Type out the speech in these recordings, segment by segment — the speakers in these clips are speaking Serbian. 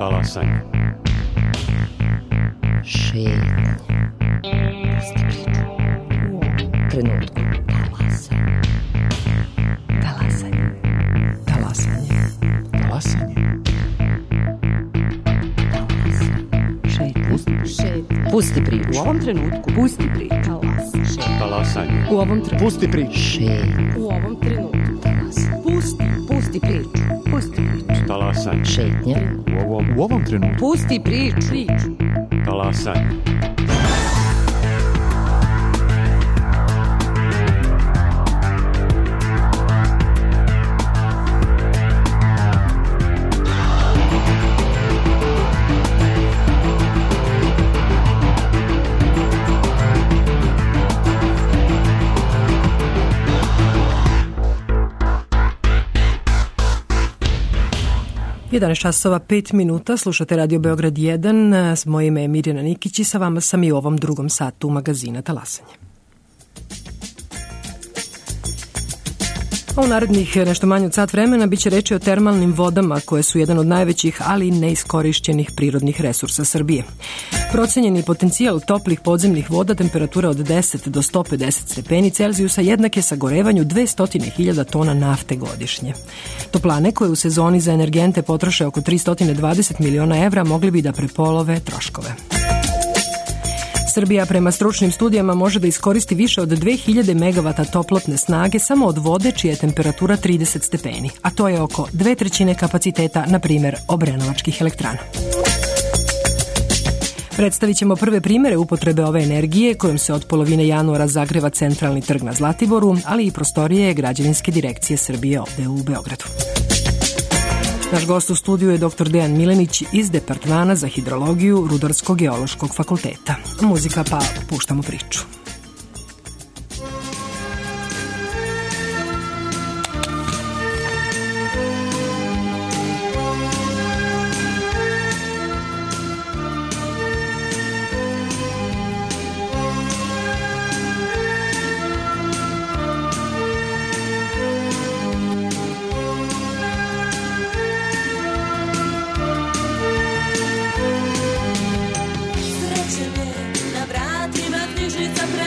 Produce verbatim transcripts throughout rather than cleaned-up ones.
Talasanje. Šetnja. Pusti priču. U ovom trenutku. Talasanje. Talasanje. Talasanje. Talasanje. Šetnja. Pusti priču. U ovom trenutku. Pusti priču. Talasanje. U ovom trenutku. Pusti priču. Šetnja. U ovom trenutku. Pusti. Pusti priču. Pusti priču. Talasanje. Šetnja. U ovom, u ovom trenutku. Pusti priču. Priču. Talasanje. jedanaest časova pet minuta, slušate Radio Beograd jedan, moje ime je Mirjana Nikić i sa vama sam i u ovom drugom satu magazina Talasanje. A u narednih nešto manje od sat vremena biće reči o termalnim vodama koje su jedan od najvećih, ali i neiskorišćenih prirodnih resursa Srbije. Procenjeni potencijal toplih podzemnih voda temperatura od deset do sto pedeset stepeni Celzijusa jednak je sagorevanju dvesta hiljada tona nafte godišnje. Toplane koje u sezoni za energente potroše oko tristo dvadeset miliona evra mogli bi da prepolove troškove. Srbija prema stručnim studijama može da iskoristi više od dve hiljade megavata toplotne snage samo od vode čija je temperatura trideset stepeni, a to je oko dve trećine kapaciteta, na primjer, obrenovačkih elektrana. Predstavit ćemo prve primere upotrebe ove energije kojom se od polovine januara zagreva centralni trg na Zlatiboru, ali i prostorije Građevinske direkcije Srbije ovde u Beogradu. Naš gost u studiju je doktor Dejan Milenić iz Departmana za hidrologiju Rudarsko-geološkog fakulteta. Muzika, pa puštamo priču. Na vratima knjižica pre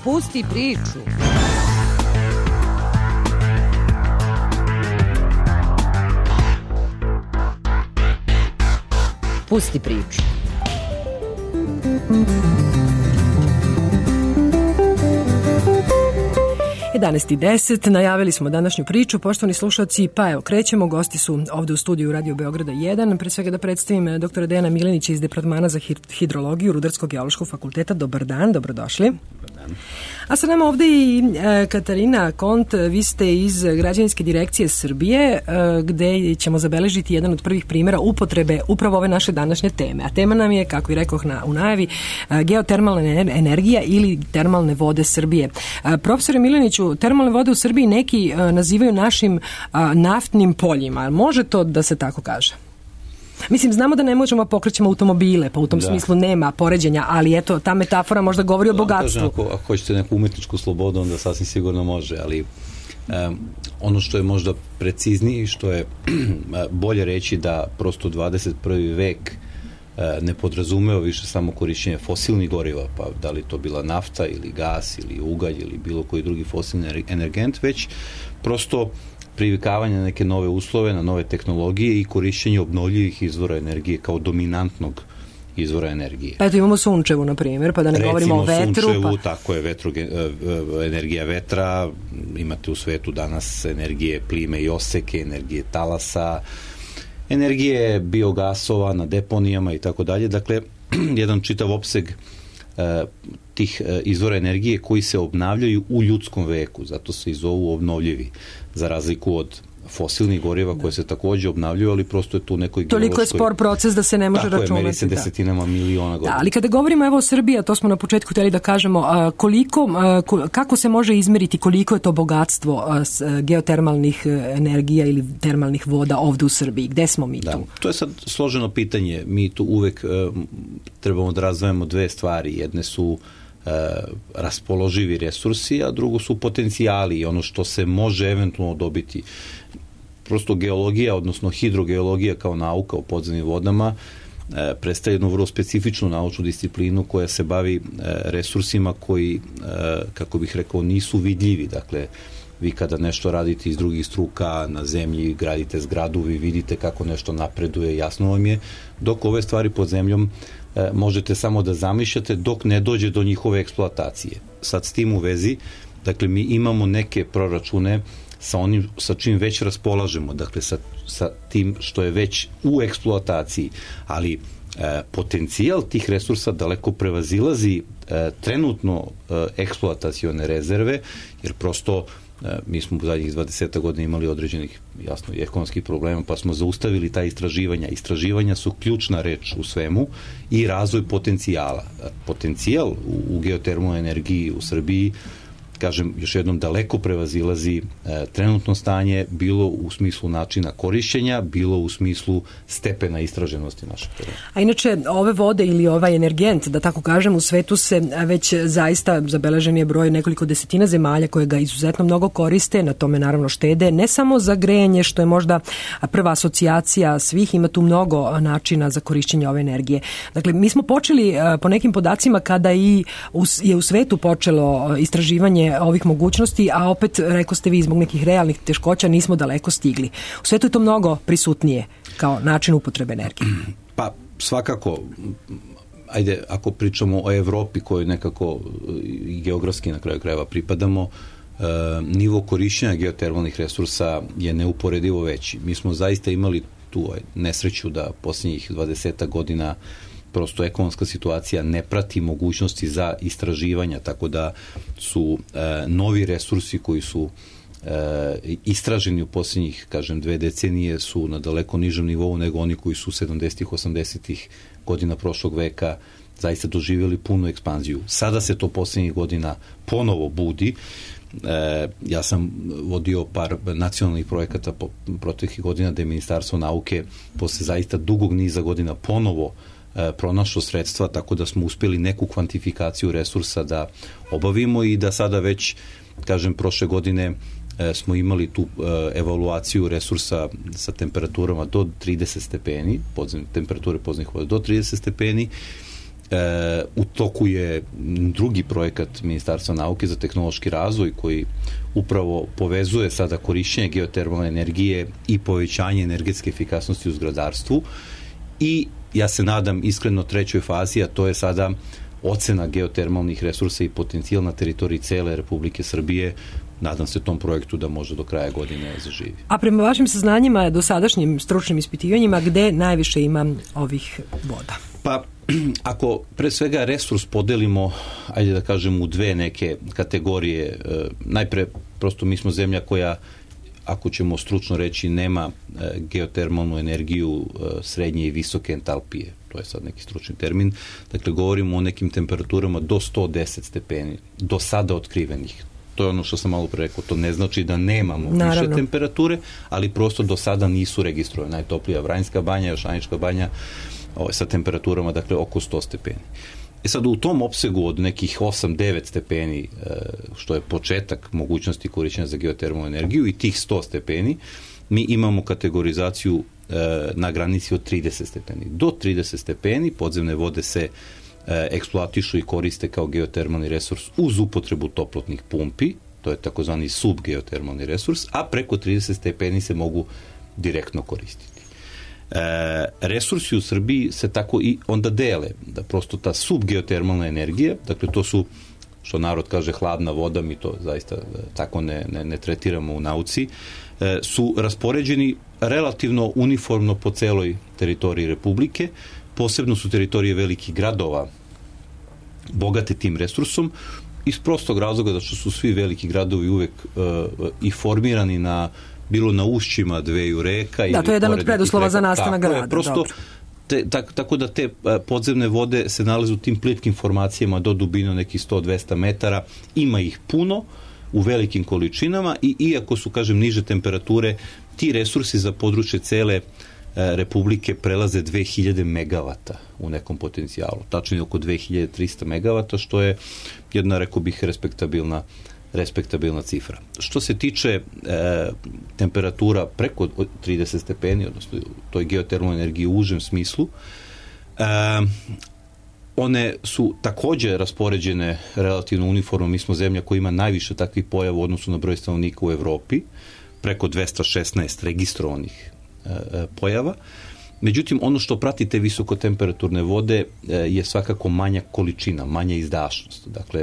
Pusti priču. Pusti priču. jedanaest i deset, najavili smo današnju priču, poštovani slušalci, pa evo, krećemo, gosti su ovde u studiju Radio Beograda jedan, pre svega da predstavim doktora Dejana Milenića iz Departmana za hidrologiju Rudarsko-geološkog fakulteta. Dobar dan, dobrodošli. Dobar dan. A sa nama ovde i e, Katarina Kont, vi ste iz Građevinske direkcije Srbije, e, gde ćemo zabeležiti jedan od prvih primjera upotrebe upravo ove naše današnje teme. A tema nam je, kako i rekoh na, u najavi, e, geotermalna energija ili termalne vode Srbije. E, profesore Mileniću, termalne vode u Srbiji neki a, nazivaju našim a, naftnim poljima. Može to da se tako kaže? Mislim, znamo da ne možemo pokrećemo automobile, pa u tom da. smislu nema poređenja, ali eto, ta metafora možda govori o bogatstvu. Ako, ako hoćete neku umetničku slobodu, onda sasvim sigurno može, ali um, ono što je možda preciznije i što je bolje reći da prosto dvadeset prvi vek ne podrazumeo više samo korišćenje fosilnih goriva, pa da li to bila nafta ili gas ili ugalj ili bilo koji drugi fosilni energent, već prosto privikavanje na neke nove uslove, na nove tehnologije i korišćenje obnovljivih izvora energije kao dominantnog izvora energije. Pa eto imamo sunčevu, na primjer, pa da ne Recimo, govorimo o vetru. Recimo sunčevu, pa... tako je, vetru, energija vetra, imate u svetu danas energije plime i oseke, energije talasa, energije biogasova na deponijama i tako dalje. Dakle, jedan čitav opseg uh, tih uh, izvora energije koji se obnavljaju u ljudskom veku, zato se i zovu obnovljivi, za razliku od fosilnih goriva koje se takođe obnavljaju, ali prosto je tu nekoj geološkoj... Toliko je spor proces da se ne može računati. Tako je, meri se desetinama da. miliona godina. Da, ali kada govorimo evo o Srbiji, a to smo na početku htjeli da kažemo, a, koliko, a, kako se može izmeriti koliko je to bogatstvo a, s, a, geotermalnih energija ili termalnih voda ovde u Srbiji? Gde smo mi da, tu? To je sad složeno pitanje. Mi tu uvek a, trebamo da razdvajamo dve stvari. Jedne su Uh, raspoloživi resursi, a drugo su potencijali i ono što se može eventualno dobiti. Prosto geologija, odnosno hidrogeologija kao nauka o podzemnim vodama uh, predstavlja jednu vrlo specifičnu naučnu disciplinu koja se bavi uh, resursima koji, uh, kako bih rekao, nisu vidljivi. Dakle, vi kada nešto radite iz drugih struka na zemlji, gradite zgradu, vi vidite kako nešto napreduje, jasno vam je, dok ove stvari pod zemljom e, možete samo da zamišljate dok ne dođe do njihove eksploatacije. Sad s tim u vezi, dakle, mi imamo neke proračune sa onim sa čim već raspolažemo, dakle, sa, sa tim što je već u eksploataciji, ali e, potencijal tih resursa daleko prevazilazi e, trenutno e, eksploatacione rezerve, jer prosto mi smo u zadnjih dvadeset godina imali određenih, jasno, ekonomskih problema, pa smo zaustavili ta istraživanja. Istraživanja su ključna reč u svemu i razvoj potencijala. Potencijal u, u geotermalnoj energiji u Srbiji, kažem, još jednom daleko prevazilazi e, trenutno stanje, bilo u smislu načina korišćenja, bilo u smislu stepena istraženosti našeg terena. A inače, ove vode ili ovaj energent, da tako kažem, u svetu se već zaista zabeležen je broj nekoliko desetina zemalja koje ga izuzetno mnogo koriste, na tome naravno štede, ne samo za grejanje, što je možda prva asocijacija svih, ima tu mnogo načina za korišćenje ove energije. Dakle, mi smo počeli po nekim podacima kada i je u svetu počelo istraživanje ovih mogućnosti, a opet, rekao ste vi, zbog nekih realnih teškoća nismo daleko stigli. U svetu je to mnogo prisutnije kao način upotrebe energije. Pa, svakako, ajde, ako pričamo o Evropi kojoj nekako i geografski na kraju krajeva pripadamo, e, nivo korišćenja geotermalnih resursa je neuporedivo veći. Mi smo zaista imali tu nesreću da posljednjih dvadeset godina prosto ekonomska situacija ne prati mogućnosti za istraživanja, tako da su e, novi resursi koji su e, istraženi u posljednjih, kažem, dve decenije su na daleko nižem nivou nego oni koji su sedamdesetih, osamdesetih godina prošlog veka zaista doživjeli punu ekspanziju. Sada se to posljednjih godina ponovo budi. E, ja sam vodio par nacionalnih projekata po proteklih godina da je Ministarstvo nauke posle zaista dugog niza godina ponovo pronašlo sredstva, tako da smo uspjeli neku kvantifikaciju resursa da obavimo i da sada već, kažem, prošle godine e, smo imali tu e, evaluaciju resursa sa temperaturama do trideset stepeni, podzem, temperature podzemnih voda do trideset stepeni E, u toku je drugi projekat Ministarstva nauke za tehnološki razvoj koji upravo povezuje sada korišćenje geotermalne energije i povećanje energetske efikasnosti u zgradarstvu i ja se nadam iskreno trećoj fazi, a to je sada ocena geotermalnih resursa i potencijal na teritoriji cele Republike Srbije. Nadam se tom projektu da može do kraja godine zaživi. A prema vašim saznanjima, dosadašnjim stručnim ispitivanjima, gde najviše ima ovih voda? Pa, ako pre svega resurs podelimo, ajde da kažem, u dve neke kategorije, e, najpre, prosto mi smo zemlja koja, ako ćemo stručno reći, nema e, geotermalnu energiju e, srednje i visoke entalpije. To je sad neki stručni termin. Dakle, govorimo o nekim temperaturama do sto deset stepeni, do sada otkrivenih. To je ono što sam malo pre rekao, to ne znači da nemamo Naravno. više temperature, ali prosto do sada nisu registrovane. Najtoplija Vranjska banja, Jošanička banja, ovaj, sa temperaturama, dakle, oko sto stepeni. E sad, u tom opsegu od nekih osam devet stepeni, što je početak mogućnosti korišćenja za geotermalnu energiju, i tih sto stepeni, mi imamo kategorizaciju na granici od trideset stepeni. Do trideset stepeni podzemne vode se eksploatišu i koriste kao geotermalni resurs uz upotrebu toplotnih pumpi, to je takozvani subgeotermalni resurs, a preko trideset stepeni se mogu direktno koristiti. E, resursi u Srbiji se tako i onda dele, da prosto ta subgeotermalna energija, dakle to su, što narod kaže, hladna voda, mi to zaista tako ne, ne, ne tretiramo u nauci, e, su raspoređeni relativno uniformno po celoj teritoriji Republike. Posebno su teritorije velikih gradova bogate tim resursom, iz prostog razloga da što su svi veliki gradovi uvek uh, i formirani na, bilo na ušćima dveju reka. Da, to je jedan od preduslova za nastanak grada. Prosto, te, tak, tako da te uh, podzemne vode se nalaze u tim plitkim formacijama do dubine nekih sto do dvesta metara, ima ih puno u velikim količinama i iako su, kažem, niže temperature, ti resursi za područje cele Republike prelaze dve hiljade megavata u nekom potencijalu. Tačnije oko dve hiljade trista megavata, što je jedna, rekao bih, respektabilna, respektabilna cifra. Što se tiče e, temperatura preko trideset stepeni, odnosno toj geotermalnoj energiji u užem smislu, e, one su takođe raspoređene relativno uniformno. Mi smo zemlja koja ima najviše takvih pojava u odnosu na broj stanovnika u Evropi, preko dvesta šesnaest registrovanih pojava. Međutim, ono što prati te visokotemperaturne vode je svakako manja količina, manja izdašnost. Dakle,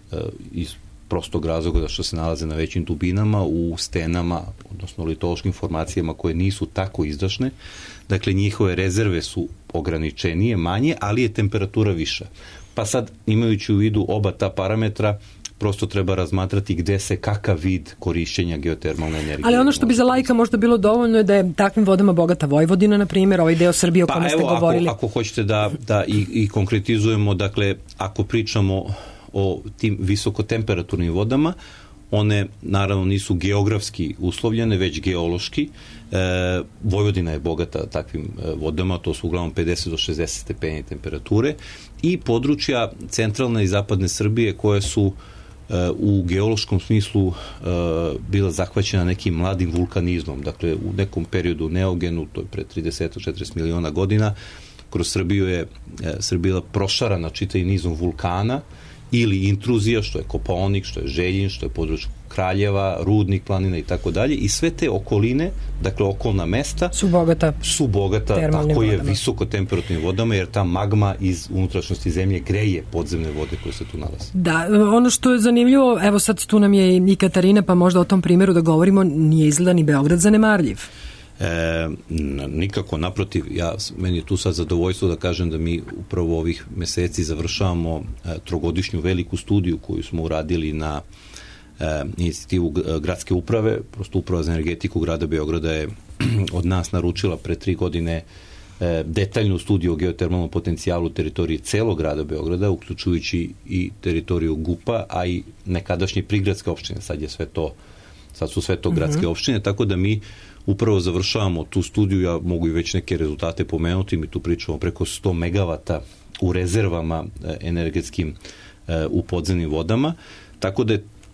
iz prostog razloga da što se nalaze na većim dubinama, u stenama, odnosno litološkim formacijama koje nisu tako izdašne. Dakle, njihove rezerve su ograničenije, manje, ali je temperatura viša. Pa sad, imajući u vidu oba ta parametra, prosto treba razmatrati gde se kakav vid korišćenja geotermalne energije. Ali ono što bi za laika možda bilo dovoljno je da je takvim vodama bogata Vojvodina, na primjer, ovaj deo Srbije o kome pa, ste evo, govorili. Ako, ako hoćete da, da i, i konkretizujemo, dakle, ako pričamo o tim visokotemperaturnim vodama, one naravno nisu geografski uslovljene, već geološki. E, Vojvodina je bogata takvim vodama, to su uglavnom pedeset do šezdeset stepeni temperature i područja centralne i zapadne Srbije koje su u geološkom smislu uh, bila zahvaćena nekim mladim vulkanizmom. Dakle, u nekom periodu neogenu, to je pre trideset do četrdeset miliona godina, kroz Srbiju je e, Srbija prošarana čitavim nizom vulkana ili intruzija, što je Kopaonik, što je Željin, što je područje Kraljeva, Rudnik planina i tako dalje. I sve te okoline, dakle okolna mesta, su bogata, su bogata tako je visoko temperaturnim vodama, jer ta magma iz unutrašnjosti zemlje greje podzemne vode koje se tu nalaze. Da, ono što je zanimljivo, evo sad tu nam je i Katarina, pa možda o tom primjeru da govorimo, nije izgleda ni Beograd zanemarljiv. E, nikako, naprotiv, ja, meni je tu sad zadovoljstvo da kažem da mi upravo ovih meseci završavamo e, trogodišnju veliku studiju koju smo uradili na e, inicijativu gradske uprave. Prosto uprava za energetiku grada Beograda je od nas naručila pre tri godine e, detaljnu studiju o geotermalnom potencijalu teritorije celog grada Beograda, uključujući i teritoriju G U P-a, a i nekadašnje prigradske opštine. Sad je sve to, sad su sve to gradske mm-hmm. opštine, tako da mi upravo završavamo tu studiju, ja mogu i već neke rezultate pomenuti, mi tu pričamo preko sto megavata u rezervama energetskim u podzemnim vodama, tako da je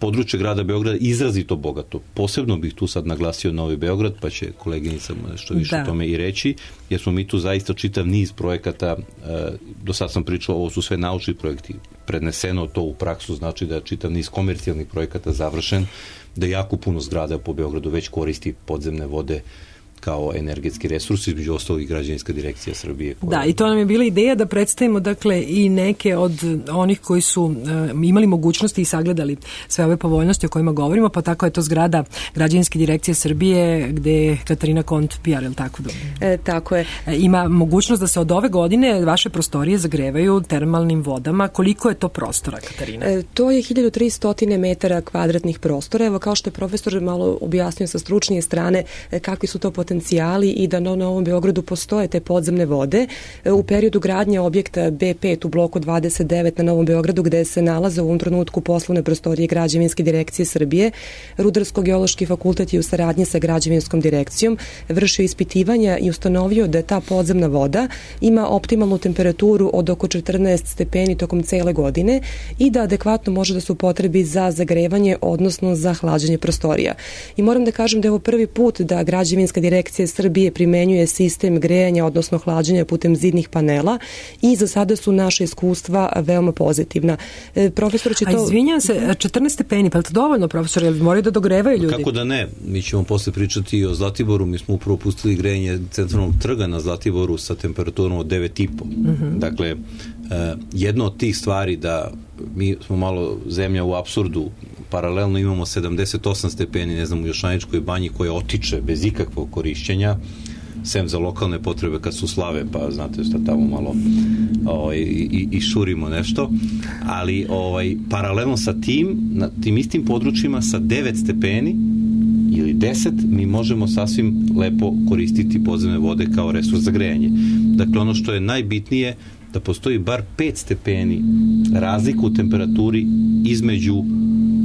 područje grada Beograda izrazito bogato. Posebno bih tu sad naglasio Novi Beograd, pa će koleginica nešto više da. o tome i reći, jer smo mi tu zaista čitav niz projekata, do sad sam pričao, ovo su sve naučni projekti, predneseno to u praksu znači da je čitav niz komercijalnih projekata završen, da jako puno zgrada po Beogradu već koristi podzemne vode kao energetski resurs, između ostalog i građevinska direkcija Srbije. Koja... Da, i to nam je bila ideja da predstavimo dakle i neke od onih koji su uh, imali mogućnosti i sagledali sve ove povoljnosti o kojima govorimo, pa tako je to zgrada građevinske direkcije Srbije gde je Katarina Kont P R, je li tako? E, tako je. E, ima mogućnost da se od ove godine vaše prostorije zagrevaju termalnim vodama. Koliko je to prostora, Katarina? E, to je hiljadu tristo metara kvadratnih prostora. Evo, kao što je profesor malo objasnio sa stručnije strane e, kakvi su to potencijali i da na Novom Beogradu postoje te podzemne vode. U periodu gradnje objekta B pet u bloku dvadeset devet na Novom Beogradu, gde se nalaze u ovom trenutku poslovne prostorije građevinske direkcije Srbije, Rudarsko-geološki fakultet je u saradnji sa građevinskom direkcijom vršio ispitivanja i ustanovio da ta podzemna voda ima optimalnu temperaturu od oko četrnaest stepeni tokom cele godine i da adekvatno može da se upotrebi za zagrevanje, odnosno za hlađenje prostorija. I moram da kažem da je ovo prvi put da građevinska direkcija Srbije primenjuje sistem grejanja, odnosno hlađenja putem zidnih panela i za sada su naše iskustva veoma pozitivna. E, profesor će to... A izvinjam se, četrnaest stepeni, pa je to dovoljno, profesor, jer moraju da dogrevaju ljudi? Kako da ne? Mi ćemo posle pričati i o Zlatiboru. Mi smo upravo pustili grejanje centralnog trga na Zlatiboru sa temperaturom od devet i po. Uh-huh. Dakle, e, jedno od tih stvari da mi smo malo zemlja u apsurdu, paralelno imamo sedamdeset osam stepeni, ne znam, u Jošaničkoj banji koja otiče bez ikakvog korišćenja, sem za lokalne potrebe kad su slave, pa znate šta tamo malo ovaj, i, i šurimo nešto, ali ovaj, paralelno sa tim, na tim istim područjima sa devet stepeni ili deset, mi možemo sasvim lepo koristiti podzemne vode kao resurs za grejanje. Dakle, ono što je najbitnije, da postoji bar pet stepeni razliku u temperaturi između uh,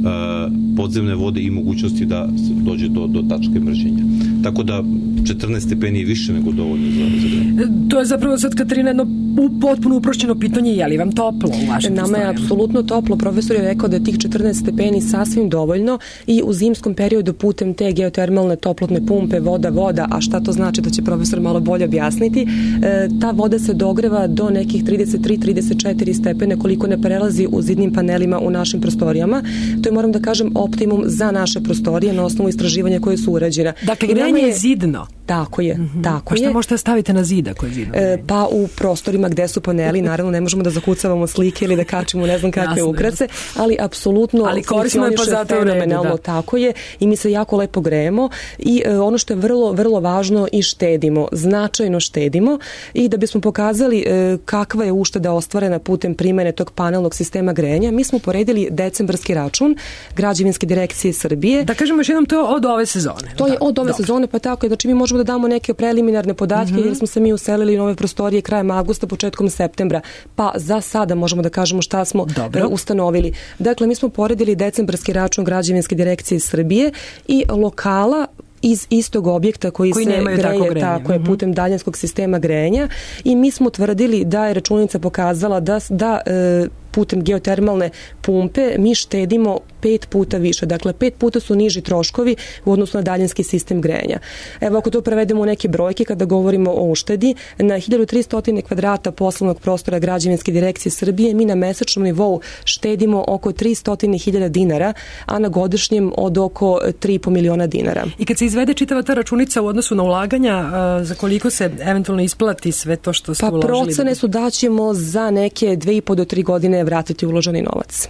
podzemne vode i mogućnosti da dođe do, do tačke mrženja. Tako da četrnaest stepeni je više nego dovoljno za, za grejanje. To je zapravo sad, Katarina, jedno potpuno uprošćeno pitanje, je li vam toplo u vašem Nama je apsolutno toplo. Profesor je rekao da je tih četrnaest stepeni sasvim dovoljno i u zimskom periodu putem te geotermalne toplotne pumpe voda, voda, a šta to znači da će profesor malo bolje objasniti, e, ta voda se dogreva do nekih trideset tri trideset četiri stepene koliko ne prelazi u zidnim panelima u našim prostorijama. To je, moram da kažem, optimum za naše prostorije na osnovu istraživanja koje su urađena. Dakle, grejanje je zidno. Tako je, mm-hmm. tako pa šta je. možete staviti na zid ako je zidno? E, pa u prostorima gde su paneli, naravno ne možemo da zakucavamo slike ili da kačimo ne znam kakve ukrase, ali apsolutno ali korisno je pa zato fenomenalno, da. Tako je, i mi se jako lepo grejemo i e, ono što je vrlo, vrlo važno, i štedimo, značajno štedimo, i da bismo pokazali e, kakva je ušteda ostvarena putem primene tog panelnog sistema grejanja, mi smo poredili decembarski račun građevinske direkcije Srbije. Da kažemo još jednom, to je od ove sezone. To je od ove Dobre. sezone, pa tako je, znači mi možemo da damo neke preliminarne podatke, mm-hmm. jer smo se mi uselili u nove prostorije krajem avgusta, početkom septembra, pa za sada možemo da kažemo šta smo Dobro. ustanovili. Dakle, mi smo poredili decembarski račun građevinske direkcije Srbije i lokala iz istog objekta koji, koji se greje tako je, putem daljinskog sistema grejanja, i mi smo tvrdili da je računica pokazala da, da e, putem geotermalne pumpe mi štedimo pet puta više. Dakle, pet puta su niži troškovi u odnosu na daljinski sistem grejanja. Evo, ako to prevedemo u neke brojke, kada govorimo o uštedi, na hiljadu tristo kvadrata poslovnog prostora građevinske direkcije Srbije mi na mesečnom nivou štedimo oko tristo hiljada dinara, a na godišnjem od oko tri i po miliona dinara. I kad se izvede čitava ta računica u odnosu na ulaganja, za koliko se eventualno isplati sve to što ste pa uložili? Pa procene su da ćemo za neke dve i po do tri godine vratiti uloženi novac.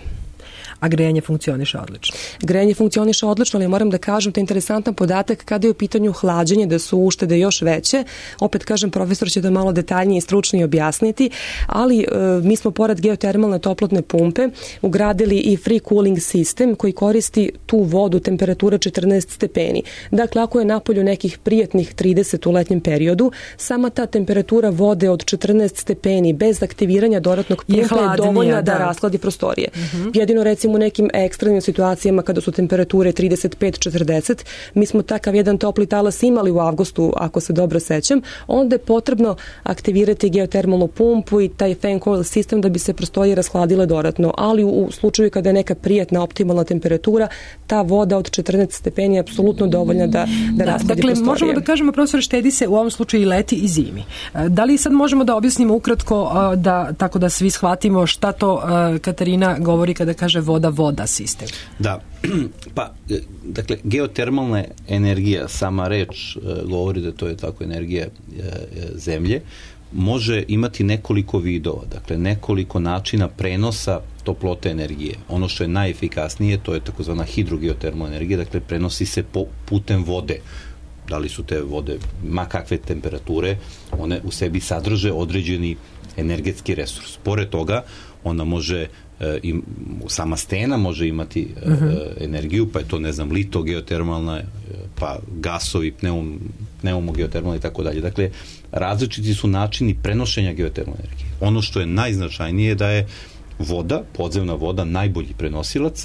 A grejanje funkcioniše odlično. Grejanje funkcioniše odlično, ali moram da kažem, to je interesantan podatak kada je u pitanju hlađenje, da su uštede još veće. Opet kažem, profesor će to malo detaljnije i stručnije objasniti, ali e, mi smo pored geotermalne toplotne pumpe ugradili i free cooling sistem koji koristi tu vodu temperature četrnaest stepeni. Dakle, ako je napolju nekih prijatnih trideset u letnjem periodu, sama ta temperatura vode od četrnaest stepeni bez aktiviranja dodatnog pumpa je, hladnija, je dovoljna da, da rashladi prostorije. Uh-huh. Jedino recimo osim u nekim ekstremnim situacijama kada su temperature trideset pet četrdeset, mi smo takav jedan topli talas imali u avgustu, ako se dobro sećam, onda je potrebno aktivirati geotermalnu pumpu i taj fan coil sistem da bi se prostorije rashladile dodatno, ali u slučaju kada je neka prijatna optimalna temperatura, ta voda od četrnaest stepeni je apsolutno dovoljna da, da, da rashladi dakle, prostorije. Možemo da kažemo, profesor, štedi se u ovom slučaju i leti i zimi. Da li sad možemo da objasnimo ukratko, da, tako da svi shvatimo šta to Katarina govori kada kaže voda, voda sistem? Da, pa, dakle, geotermalna energija, sama reč govori da to je tako energija zemlje, može imati nekoliko vidova, dakle nekoliko načina prenosa toplote energije. Ono što je najefikasnije, to je takozvana hidrogeotermalna energija, dakle prenosi se po, putem vode. Da li su te vode ma kakve temperature, one u sebi sadrže određeni energetski resurs. Pored toga, ona može i sama stena može imati uh, uh-huh. energiju, pa je to, ne znam, litogeotermalna, pa gasovi, pneum, pneumogeotermalna i tako dalje. Dakle, različiti su načini prenošenja geotermalne energije. Ono što je najznačajnije je da je voda, podzemna voda, najbolji prenosilac,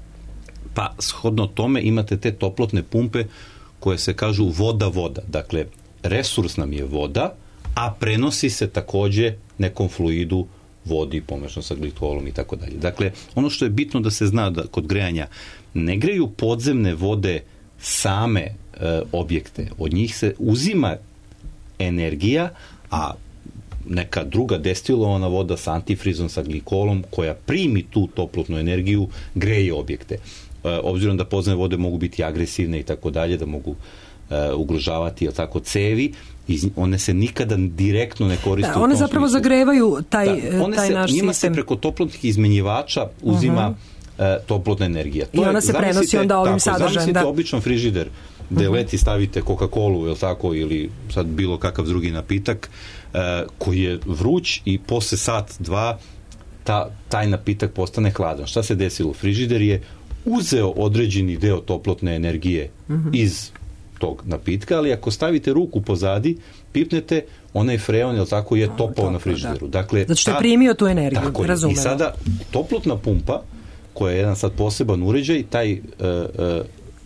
pa shodno tome imate te toplotne pumpe koje se kažu voda-voda. Dakle, resurs nam je voda, a prenosi se takođe nekom fluidu, vodi pomešano sa glikolom i tako dalje. Dakle, ono što je bitno da se zna da kod grejanja ne greju podzemne vode same e, objekte. Od njih se uzima energija, a neka druga destilovana voda sa antifrizom, sa glikolom, koja primi tu toplotnu energiju, greje objekte. E, obzirom da podzemne vode mogu biti agresivne i tako dalje, da mogu e, ugrožavati, jel tako, cevi, iz, one se nikada direktno ne koriste. Da, one zapravo smislu. Zagrevaju taj, da, one taj se, naš njima sistem. Se preko toplotnih izmenjivača uzima uh-huh. uh, toplotna energija. To I ona je, se prenosi onda ovim sadržajem. Zamislite da. Običan frižider gde uh-huh. leti stavite Coca-Colu, jel tako, ili sad bilo kakav drugi napitak, uh, koji je vruć i posle sat, dva, ta, taj napitak postane hladan. Šta se desilo? Frižider je uzeo određeni deo toplotne energije uh-huh. iz tog napitka, ali ako stavite ruku pozadi, pipnete, onaj freon, jel tako, je topao na frižideru. Da. Dakle, zato što je primio tu energiju, tako razumemo. I sada toplotna pumpa, koja je jedan sad poseban uređaj, taj, uh, uh,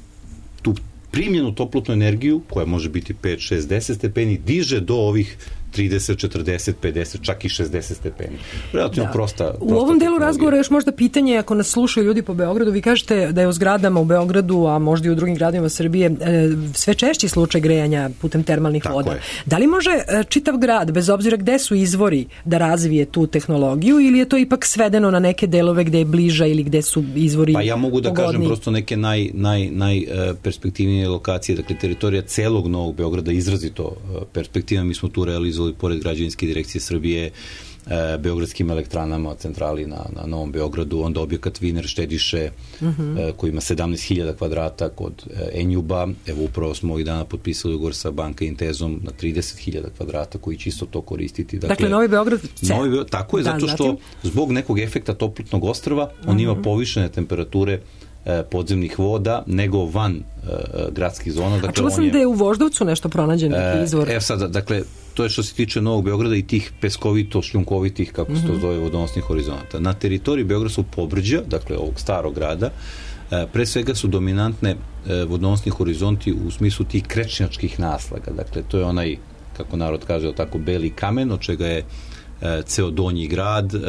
tu primljenu toplotnu energiju, koja može biti pet, šest, deset stepeni, diže do ovih trideset, četrdeset, pedeset, čak i šezdeset stepeni. Relativno da. prosta, prosta U ovom delu razgovora još možda pitanje, ako nas slušaju ljudi po Beogradu, vi kažete da je u zgradama u Beogradu, a možda i u drugim gradovima Srbije, sve češći slučaj grejanja putem termalnih Tako voda. Je. Da li može čitav grad, bez obzira gde su izvori, da razvije tu tehnologiju, ili je to ipak svedeno na neke delove gde je bliža ili gde su izvori Pa ja mogu da pogodniji? kažem prosto neke naj, naj, najperspektivnije lokacije, dakle teritorija celog Novog Beograda izrazito perspektivna. Mi smo tu realizovali pored građevinske direkcije Srbije, e, beogradskim elektranama, centrali na, na Novom Beogradu, onda objekat Viner štediše, uh-huh. e, koji ima sedamnaest hiljada kvadrata kod e, Enjuba. Evo, upravo smo ovih dana potpisali ugovor sa Banka Intezom na trideset hiljada kvadrata koji će isto to koristiti. Dakle, dakle Novi Beograd C. Novi Beograd, tako je, da, zato što zatim? Zbog nekog efekta toplotnog ostrva, uh-huh. on ima povišene temperature podzemnih voda nego van uh, gradskih zona. Dakle, a čuo sam je, da je u Voždovcu nešto pronađen neki izvor. Evo sad, dakle, to je što se tiče Novog Beograda i tih peskovito, šljunkovitih, kako se mm-hmm. to zove, vodonosnih horizonata. Na teritoriji Beograda su pobrđa, dakle ovog starog grada, pre svega su dominantne vodonosni horizonti u smislu tih krečnjačkih naslaga. Dakle, to je onaj, kako narod kaže, tako beli kamen, od čega je ceo donji grad e,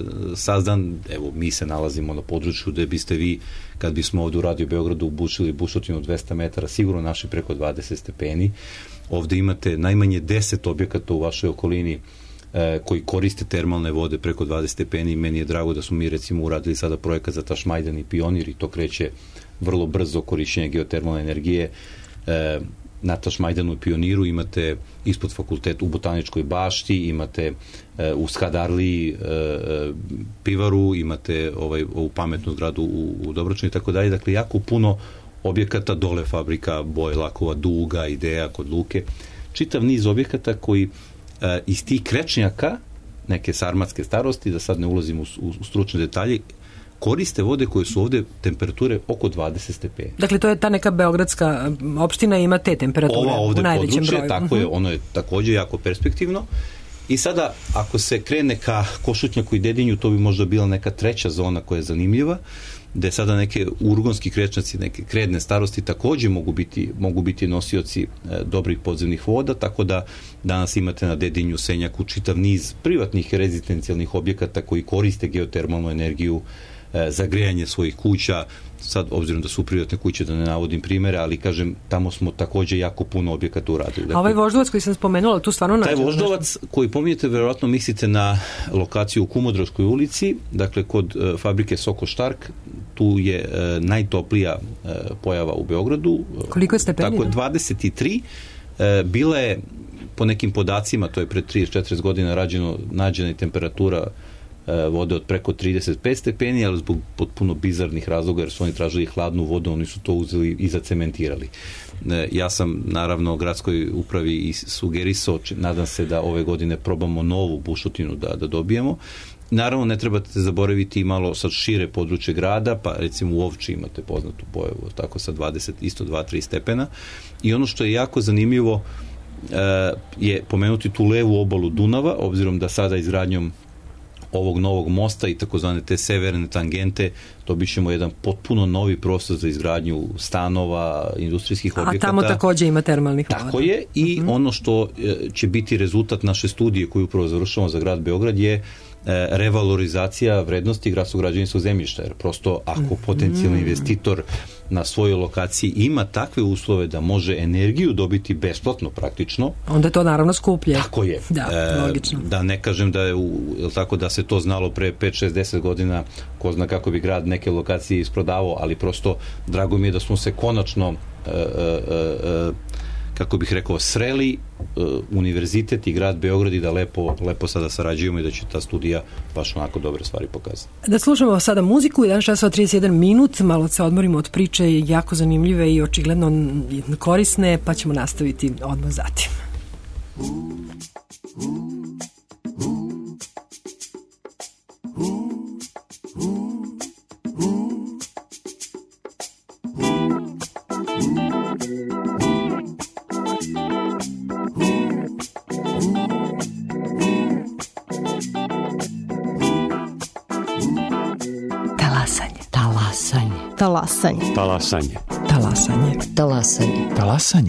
sazdan. Evo, mi se nalazimo na području gde biste vi, kad bismo ovde u Radio Beogradu bušili bušotinu dvesta metara, sigurno našli preko dvadeset stepeni. Ovde imate najmanje deset objekata u vašoj okolini e, koji koriste termalne vode preko dvadeset stepeni. Meni je drago da smo mi, recimo, uradili sada projekat za Tašmajdan i Pionir i to kreće vrlo brzo korišćenje geotermalne energije. E, na Tašmajdanu i Pioniru imate ispod fakulteta u Botaničkoj bašti, imate e, u Skadarliji e, pivaru, imate ovaj, ovu pametnu zgradu u, u Dobročinu i tako dalje. Dakle, jako puno objekata, dole fabrika boje lakova Duga, Ideja kod Luke. Čitav niz objekata koji e, iz tih krečnjaka, neke sarmatske starosti, da sad ne ulazim u, u, u stručne detalje, koriste vode koje su ovde temperature oko dvadeset stepeni. Dakle, to je ta neka beogradska opština ima te temperature Ova ovde u najvećem područje, broju. Tako uh-huh. je, ono je takođe jako perspektivno I sada, ako se krene ka Košutnjaku i Dedinju, to bi možda bila neka treća zona koja je zanimljiva, gde sada neke urgonski krečnjaci, neke kredne starosti takođe mogu biti, mogu biti nosioci e, dobrih podzemnih voda, tako da danas imate na Dedinju, Senjaku čitav niz privatnih rezidencijalnih objekata koji koriste geotermalnu energiju e, za grejanje svojih kuća. Sad, obzirom da su privatne kuće, da ne navodim primere, ali kažem, tamo smo takođe jako puno objekata uradili. Dakle, a ovaj Voždovac koji sam spomenula, tu stvarno nađemo? Taj Voždovac koji pominjete, verovatno mislite na lokaciju u Kumodrovskoj ulici, dakle kod e, fabrike Soko Štark, tu je e, najtoplija e, pojava u Beogradu. Koliko je stepeni? Tako je, dvadeset tri. E, bila je, po nekim podacima, to je pre trideset četrdeset godina rađeno, nađena i temperatura vode od preko trideset pet stepeni, ali zbog potpuno bizarnih razloga, jer su oni tražili hladnu vodu, oni su to uzeli i zacementirali. Ja sam, naravno, gradskoj upravi i sugerisao, nadam se da ove godine probamo novu bušotinu da, da dobijemo. Naravno, ne trebate zaboraviti i malo sad šire područje grada, pa recimo u Ovči imate poznatu pojavu, tako sa dvadeset, isto dva do tri stepena. I ono što je jako zanimljivo je pomenuti tu levu obalu Dunava, obzirom da sada izgradnjom ovog novog mosta i takozvane te severne tangente dobit ćemo jedan potpuno novi prostor za izgradnju stanova, industrijskih objekata. A tamo takođe ima termalnih voda. Tako je i uh-huh. ono što će biti rezultat naše studije koju upravo završavamo za grad Beograd je revalorizacija vrednosti gradskog građevinskog zemljišta, jer prosto ako potencijalni investitor na svojoj lokaciji ima takve uslove da može energiju dobiti besplatno praktično, onda je to naravno skuplje. Tako je. Da, e, logično. Da ne kažem da je u, tako da se to znalo pre pet, šest, deset godina, ko zna kako bi grad neke lokacije isprodavao, ali prosto drago mi je da smo se konačno e, e, e, kako bih rekao, sreli uh, univerzitet i grad Beograd i da lepo, lepo sada sarađujemo i da će ta studija baš onako dobre stvari pokazati. Da slušamo sada muziku, jedan časova trideset jedan minut, malo se odmorimo od priče, jako zanimljive i očigledno korisne, pa ćemo nastaviti odmah zatim. Talasanje. Talasanje. Talasanje. Talasanje. Talasanje.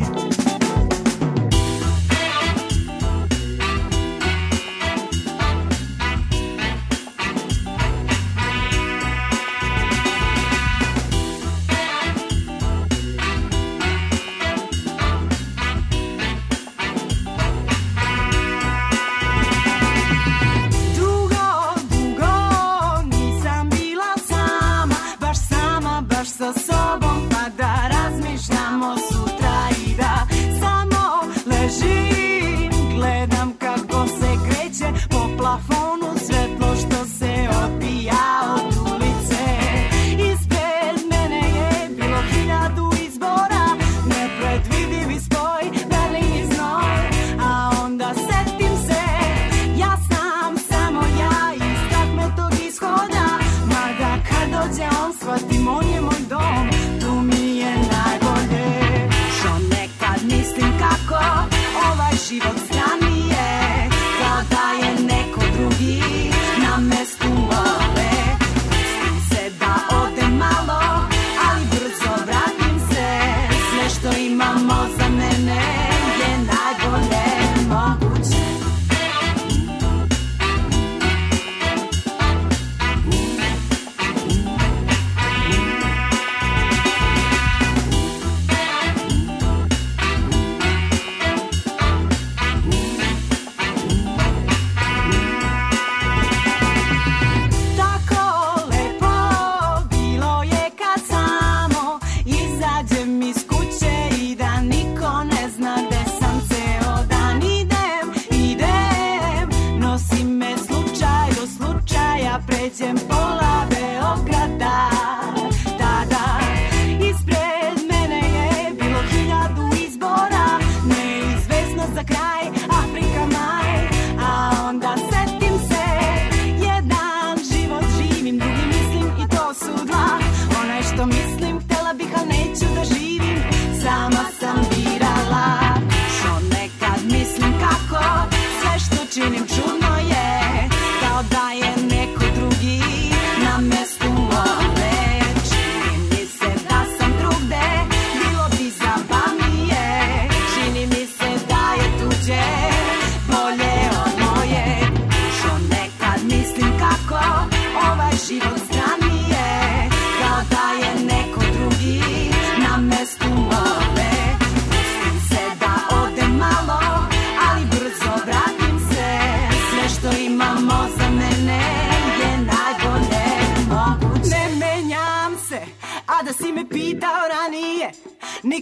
Činim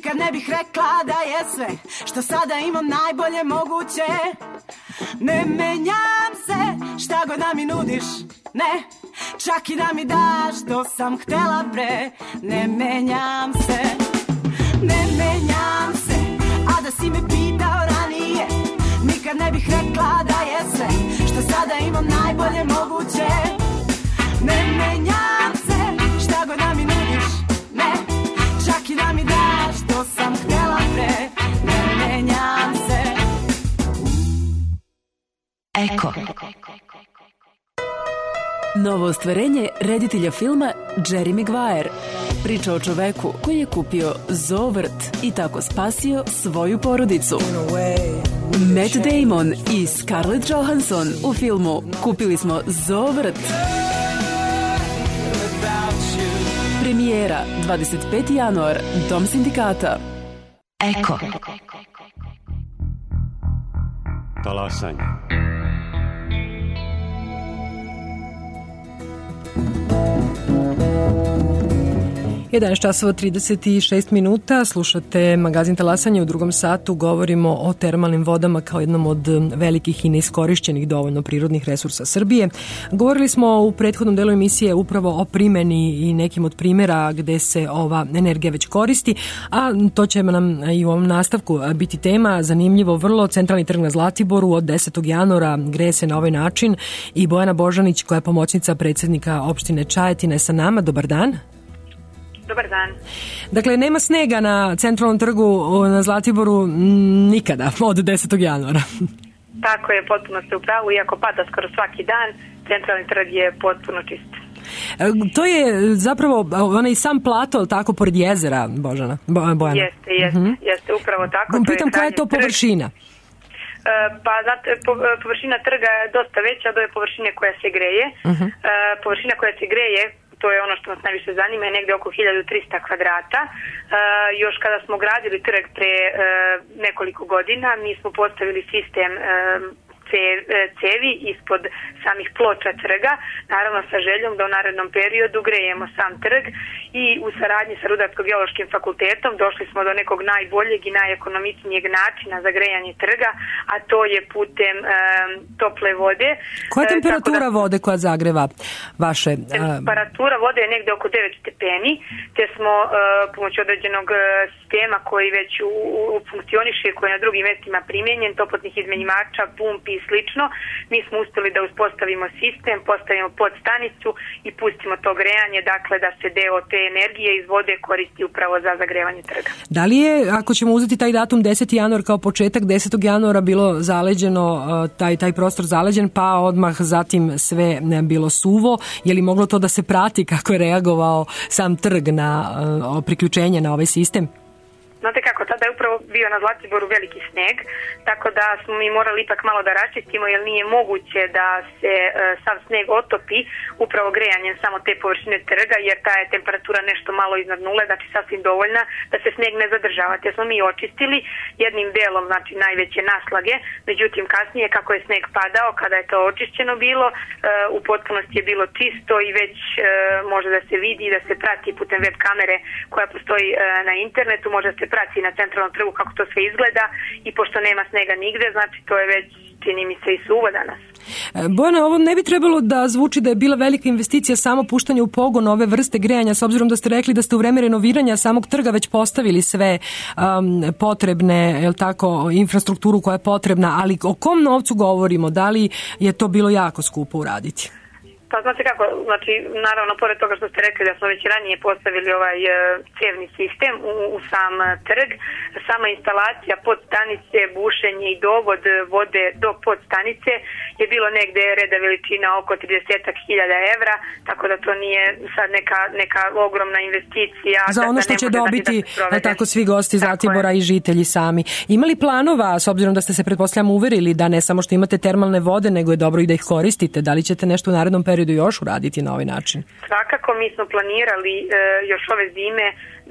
nikad ne bih rekla da je sve što sada imam najbolje moguće. Ne menjam se, šta god da mi nudiš, ne, čak i da mi daš što sam htela pre. Ne menjam se, ne menjam se, a da si me pitao ranije, nikad ne bih rekla da je sve što sada imam najbolje moguće. Ne menjam se, šta god da mi nudiš, ne, čak i da mi daš što sam htela pre. Ne menjam se. Eko. Novo ostvarenje reditelja filma Jerry Maguire. Priča o čoveku koji je kupio zoovrt i tako spasio svoju porodicu. Matt Damon i Scarlett Johansson u filmu Kupili smo zoovrt. Premijera dvadeset peti januar, Dom sindikata. Eko. Talasanje. jedanaest časova trideset šest minuta, slušate magazin Talasanje. U drugom satu govorimo o termalnim vodama kao jednom od velikih i neiskorišćenih dovoljno prirodnih resursa Srbije. Govorili smo u prethodnom delu emisije upravo o primeni i nekim od primjera gde se ova energija već koristi, a to će nam i u ovom nastavku biti tema. Zanimljivo, vrlo centralni trg na Zlatiboru od desetog januara greje se na ovaj način i Bojana Božanić, koja je pomoćnica predsjednika opštine Čajetina, je sa nama. Dobar dan. Dobar dan. Dakle, nema snega na centralnom trgu na Zlatiboru nikada od desetog januara. Tako je, potpuno ste u pravu, iako pada skoro svaki dan, centralni trg je potpuno čist. To je zapravo onaj sam plato, tako, pored jezera, Božana, Bojana? Jeste, jeste, uh-huh. jeste, upravo tako. Pitam, koja je to površina? Pa, znate, površina trga je dosta veća od ove površine koja se greje. Uh-huh. Površina koja se greje, to je ono što nas najviše zanima, je negde oko hiljadu trista kvadrata. E, još kada smo gradili trg pre e, nekoliko godina, mi smo postavili sistem e, cevi ispod samih ploča trga, naravno sa željom da u narednom periodu grejemo sam trg, i u saradnji sa Rudarsko-geološkim fakultetom došli smo do nekog najboljeg i najekonomičnijeg načina za grejanje trga, a to je putem e, tople vode. Koja je temperatura da, vode koja zagreva vaše? Temperatura vode je negde oko devet stepeni, te smo e, pomoću određenog sistema koji već u, u funkcioniše, koji je na drugim mestima primjenjen, toplotnih izmenjivača, pumpi i slično, mi smo uspeli da uspostavimo sistem, postavimo podstanicu i pustimo to grejanje, dakle da se deo te energije iz vode koristi upravo za zagrevanje trga. Da li je, ako ćemo uzeti taj datum deseti januar kao početak, desetog januara bilo zaleđeno, taj, taj prostor zaleđen, pa odmah zatim sve bilo suvo? Je li moglo to da se prati kako je reagovao sam trg na o, priključenje na ovaj sistem? Znate kako, tada je upravo bio na Zlatiboru veliki sneg, tako da smo mi morali ipak malo da raščistimo, jer nije moguće da se e, sav sneg otopi upravo grejanjem samo te površine trga, jer ta je temperatura nešto malo iznad nule, znači sasvim dovoljna da se sneg ne zadržava. Te smo mi očistili jednim delom, znači najveće naslage, međutim kasnije kako je sneg padao, kada je to očišćeno bilo, e, u potpunosti je bilo čisto i već e, može da se vidi i da se prati putem web kamere koja postoji e, na internetu, može da se prati na centralnom trgu kako to sve izgleda, i pošto nema snega nigde, znači to je već, čini mi se, i suvo danas. Bojana, ovo ne bi trebalo da zvuči da je bila velika investicija samo puštanje u pogon ove vrste grejanja, s obzirom da ste rekli da ste u vreme renoviranja samog trga već postavili sve um, potrebne, je li tako, infrastrukturu koja je potrebna, ali o kom novcu govorimo? Da li je to bilo jako skupo uraditi? Pa znate kako, znači naravno pored toga što ste rekli da smo već ranije postavili ovaj uh, cevni sistem u, u sam uh, trg, sama instalacija podstanice, bušenje i dovod vode do podstanice je bilo negde reda veličina oko trideset hiljada evra, tako da to nije sad neka, neka ogromna investicija. Za ono što da će dobiti da tako svi gosti Zlatibora i žitelji sami. Ima li planova, s obzirom da ste se pretpostavljam uverili da ne samo što imate termalne vode, nego je dobro i da ih koristite, da li ćete nešto u narednom periodu još uraditi na ovaj način? Svakako, mi smo planirali e, još ove zime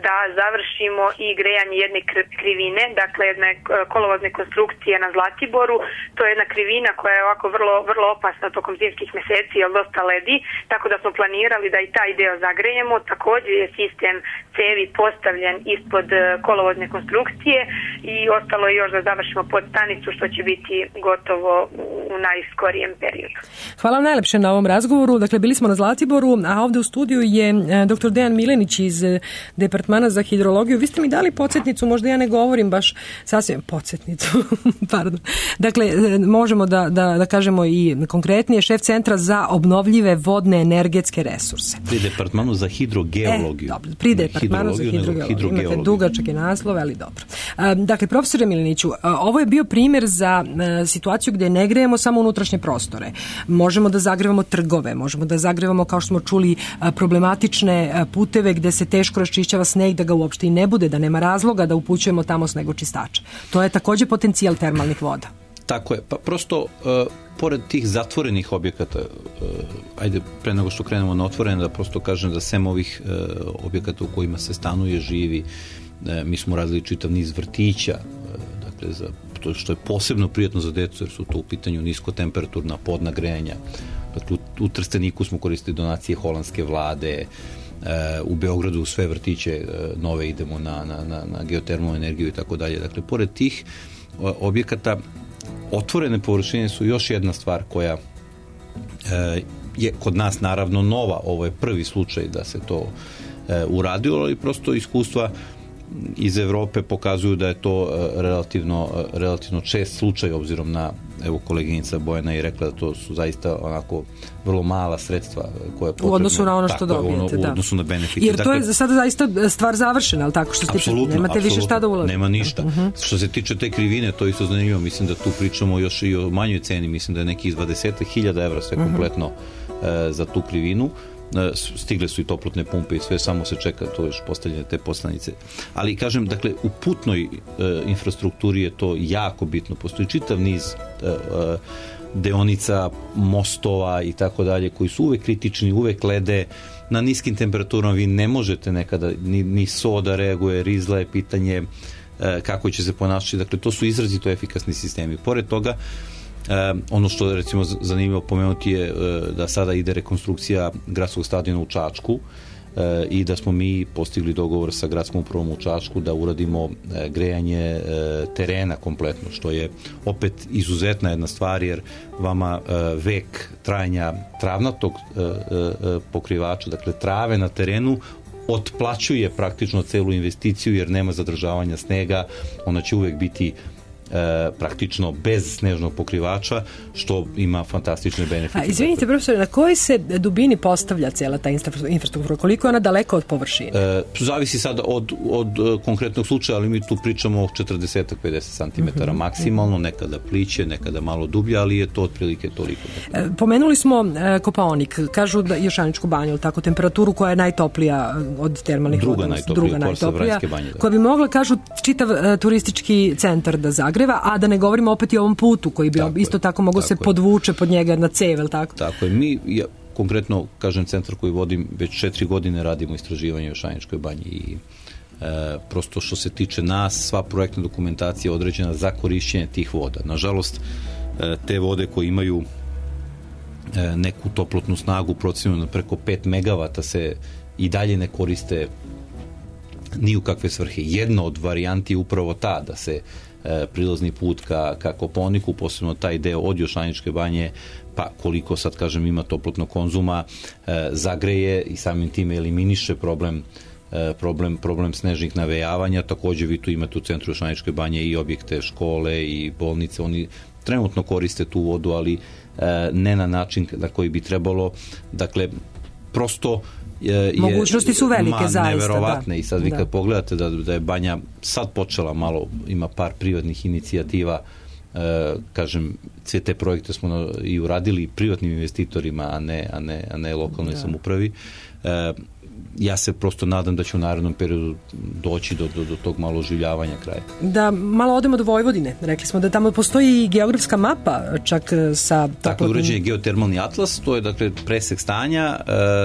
da završimo i grejanje jedne krivine, dakle jedne kolovozne konstrukcije na Zlatiboru. To je jedna krivina koja je ovako vrlo, vrlo opasna tokom zimskih meseci, jer dosta ledi, tako da smo planirali da i taj deo zagrejemo. Također je sistem cevi postavljen ispod kolovozne konstrukcije i ostalo je još da završimo podstanicu, što će biti gotovo u najskorijem periodu. Hvala vam najlepše na ovom razgovoru. Dakle, bili smo na Zlatiboru, a ovde u studiju je doktor Dejan Milenić iz Departmana za hidrologiju. Vi ste mi dali podsjetnicu, možda ja ne govorim baš sasvim podsjetnicu, pardon. Dakle, možemo da, da, da kažemo i konkretnije, šef Centra za obnovljive vodne energetske resurse. Pri Departmanu za hidrogeologiju. E, dobro, pri Departmanu za hidrogeologiju. hidrogeologiju. Imate dugačak je naslov, ali dobro. Dakle, profesore Mileniću, ovo je bio primjer za situaciju gdje ne grejemo samo unutrašnje prostore. Možemo da zagrevamo trgove, možemo da zagrevamo, kao što smo čuli, problematične puteve gde se teško raščišćava sneg, da ga uopšte i ne bude, da nema razloga da upućujemo tamo snegočistače. To je također potencijal termalnih voda. Tako je, pa prosto uh, pored tih zatvorenih objekata, uh, ajde pre nego što krenemo na otvorene, da prosto kažem da sem ovih uh, objekata u kojima se stanuje, živi, uh, mi smo radili čitav niz vrtića, uh, dakle za to što je posebno prijatno za decu, jer su to u pitanju niskotemperaturna podna grejanja. Dakle, u, u Trsteniku smo koristili donacije holandske vlade, u Beogradu u sve vrtiće nove idemo na, na, na, na geotermalnu energiju i tako dalje. Dakle, pored tih objekata, otvorene površine su još jedna stvar koja je kod nas naravno nova. Ovo je prvi slučaj da se to uradilo, ali prosto iskustva iz Evrope pokazuju da je to relativno, relativno čest slučaj, obzirom na, evo koleginica Bojana je rekla da to su zaista onako vrlo mala sredstva koje je potrebno. U odnosu na ono što dobijete, da. U odnosu na benefite. Jer to dakle, je sada zaista stvar završena, ali tako što se tiče, nemate više šta da uložite. Nema ništa. Uh-huh. Što se tiče te krivine, to je isto zanimljivo, mislim da tu pričamo još i o manjoj ceni, mislim da je nekih dvadeset hiljada evra sve kompletno uh-huh. e, za tu krivinu. Stigle su i toplotne pumpe i sve, samo se čeka to još postavljanje te postanice. Ali kažem, dakle, u putnoj e, infrastrukturi je to jako bitno. Postoji čitav niz e, e, deonica, mostova i tako dalje, koji su uvek kritični, uvek lede. Na niskim temperaturama vi ne možete nekada, ni, ni so da reaguje, rizla je pitanje e, kako će se ponašati. Dakle, to su izrazito efikasni sistemi. Pored toga, E, ono što je recimo zanimljivo pomenuti je e, da sada ide rekonstrukcija gradskog stadiona u Čačku e, i da smo mi postigli dogovor sa gradskom upravom u Čačku da uradimo e, grejanje e, terena kompletno, što je opet izuzetna jedna stvar, jer vama e, vek trajanja travnatog e, e, pokrivača, dakle trave na terenu, otplaćuje praktično celu investiciju, jer nema zadržavanja snega, ona će uvek biti E, praktično bez snežnog pokrivača, što ima fantastične benefite. A, izvinite, profesore, na kojoj se dubini postavlja cijela ta infrastruktura? Koliko je ona daleko od površine? E, zavisi sad od, od konkretnog slučaja, ali mi tu pričamo o četrdeset do pedeset centimetara uh-huh. maksimalno, nekada pliće, nekada malo dublje, ali je to otprilike toliko. E, pomenuli smo e, Kopaonik, kažu da Jošaničku banju, tako, temperaturu koja je najtoplija od termalnih druga voda, najtoplija, druga najtoplija, banje, koja bi mogla, kažu, čitav e, turistički centar da zagreva, a da ne govorimo opet i o ovom putu koji bi tako isto je, tako mogao se je. podvuče pod njega na cev, ili tako? Tako je. Mi, ja, konkretno, kažem, centar koji vodim, već četiri godine radimo istraživanje u Šajničkoj banji i e, prosto što se tiče nas, sva projektna dokumentacija je određena za korišćenje tih voda. Nažalost, e, te vode koje imaju e, neku toplotnu snagu procenjeno preko pet megavata se i dalje ne koriste ni u kakve svrhe. Jedna od varijanti je upravo ta da se e, prilazni put ka, ka Kopaoniku, posebno taj deo od Jošaničke banje, pa koliko sad kažem ima toplotnog konzuma, e, zagreje i samim tim eliminiše problem e, problem, problem snežnih navejavanja. Također vi tu imate u centru Jošaničke banje i objekte škole i bolnice, oni trenutno koriste tu vodu, ali e, ne na način na koji bi trebalo. Dakle, prosto je, mogućnosti su velike, ma, zaista. Neverovatne. Da. I sad vi da. kad pogledate da, da je banja sad počela malo, ima par privatnih inicijativa, e, kažem, sve te projekte smo na, i uradili privatnim investitorima, a ne, a ne, a ne lokalnoj da. samoupravi. E, ja se prosto nadam da će u narednom periodu doći do, do, do tog malo oživljavanja kraja. Da malo odemo do Vojvodine. Rekli smo da tamo postoji i geografska mapa, čak sa... Dakle, uređen je geotermalni atlas, to je dakle presek stanja,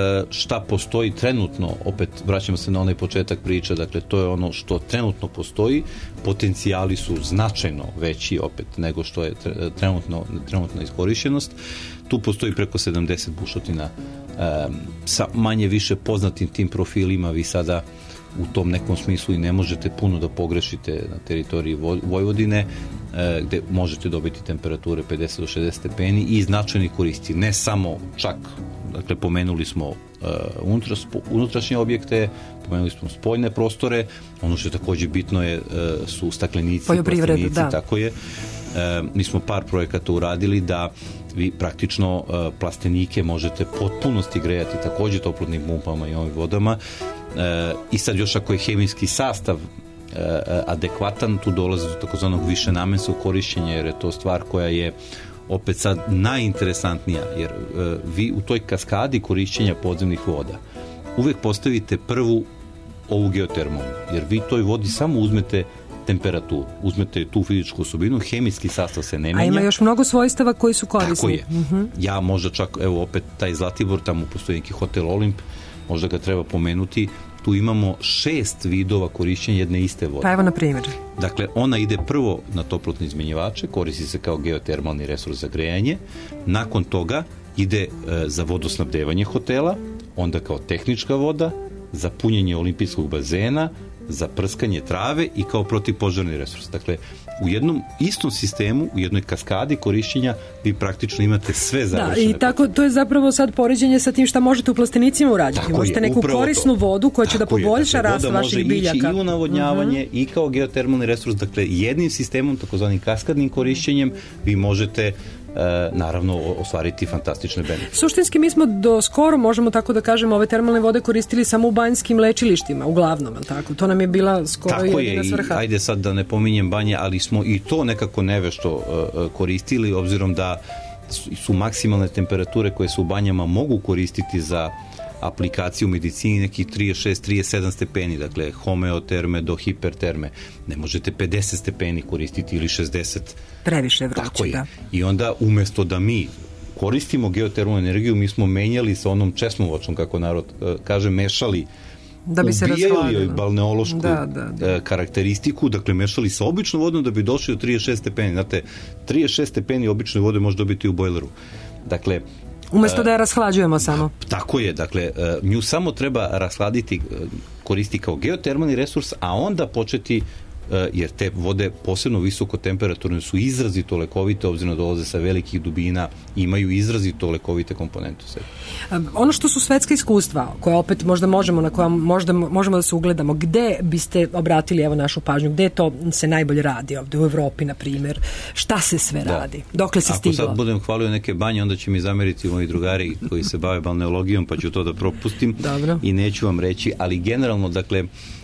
šta postoji trenutno, opet vraćamo se na onaj početak priče, dakle to je ono što trenutno postoji, potencijali su značajno veći opet nego što je trenutno, trenutna iskorišćenost. Tu postoji preko sedamdeset bušotina um, sa manje više poznatim tim profilima. Vi sada u tom nekom smislu i ne možete puno da pogrešite na teritoriji Vojvodine, uh, gde možete dobiti temperature pedeset do šezdeset stepeni i značajni koristi. Ne samo čak, dakle pomenuli smo uh, unutra, unutrašnje objekte, pomenuli smo spoljne prostore, ono što je takođe bitno je, uh, su staklenici, plastenici, da. Tako je. Uh, mi smo par projekata uradili da vi praktično uh, plastenike možete potpunosti grejati takođe toplotnim pumpama i ovim vodama. Uh, I sad još ako je hemijski sastav uh, adekvatan, tu dolazi do takozvanog višenamenskog korišćenja, jer je to stvar koja je opet sad najinteresantnija, jer uh, vi u toj kaskadi korišćenja podzemnih voda uvek postavite prvu ovu geotermalnu, jer vi toj vodi samo uzmete temperaturu, uzmete tu fizičku osobinu, hemijski sastav se ne menja. A ima još mnogo svojstava koji su korisni. Tako je. Uh-huh. Ja možda čak, evo opet taj Zlatibor, tamo postoji neki hotel Olimp, možda ga treba pomenuti, tu imamo šest vidova korišćenja jedne iste vode. Pa evo na primjer. Dakle, ona ide prvo na toplotne izmenjivače, koristi se kao geotermalni resurs za grejanje, nakon toga ide e, za vodosnabdevanje hotela, onda kao tehnička voda, za punjenje olimpijskog bazena, za prskanje trave i kao protivpožarni resurs. Dakle, u jednom istom sistemu, u jednoj kaskadi korišćenja vi praktično imate sve završene. Da, i tako, to je zapravo sad poređenje sa tim šta možete u plastenicima uraditi. Tako možete je, neku korisnu to. vodu koja će tako da poboljša dakle, rast vaših biljaka. Voda može ići i u navodnjavanje uh-huh. i kao geotermalni resurs. Dakle, jednim sistemom, takozvanim kaskadnim korišćenjem, vi možete E, naravno ostvariti fantastične benefite. Suštinski mi smo do skoro, možemo tako da kažemo, ove termalne vode koristili samo u banjskim lečilištima, uglavnom, ali tako? To nam je bila skoro tako jedina je, svrha. I, ajde sad da ne pominjem banje, ali smo i to nekako nevešto uh, koristili, obzirom da su, su maksimalne temperature koje se u banjama mogu koristiti za aplikaciju u medicini nekih trideset šest trideset sedam stepeni, dakle homeoterme do hiperterme. Ne možete pedeset stepeni koristiti ili šezdeset. Previše vruće, tako je. Da. I onda umesto da mi koristimo geotermalnu energiju, mi smo menjali sa onom česmovačom, kako narod uh, kaže, mešali da bi se ubijali balneološku da, da, da. karakteristiku, dakle mešali sa običnom vodom da bi došli do trideset šest stepeni. Znate, trideset šest stepeni obične vode može dobiti u bojleru. Dakle, umesto da je rashlađujemo samo. Tako je, dakle, nju samo treba rashladiti, koristi kao geotermalni resurs, a onda početi, jer te vode posebno visoko temperaturne su izrazito lekovite, obzirom da dolaze sa velikih dubina, imaju izrazito lekovite komponente u sebi. Ono što su svetska iskustva, koje opet možda možemo, na koja možda možemo da se ugledamo, gde biste obratili evo našu pažnju, gde to se najbolje radi ovde u Evropi, na primjer, šta se sve da. radi, dokle se stiglo? Ako sad budem hvalio neke banje, onda će mi zameriti moji drugari koji se bave balneologijom, pa ću to da propustim. Dobro. I neću vam reći, ali generalno, dakle,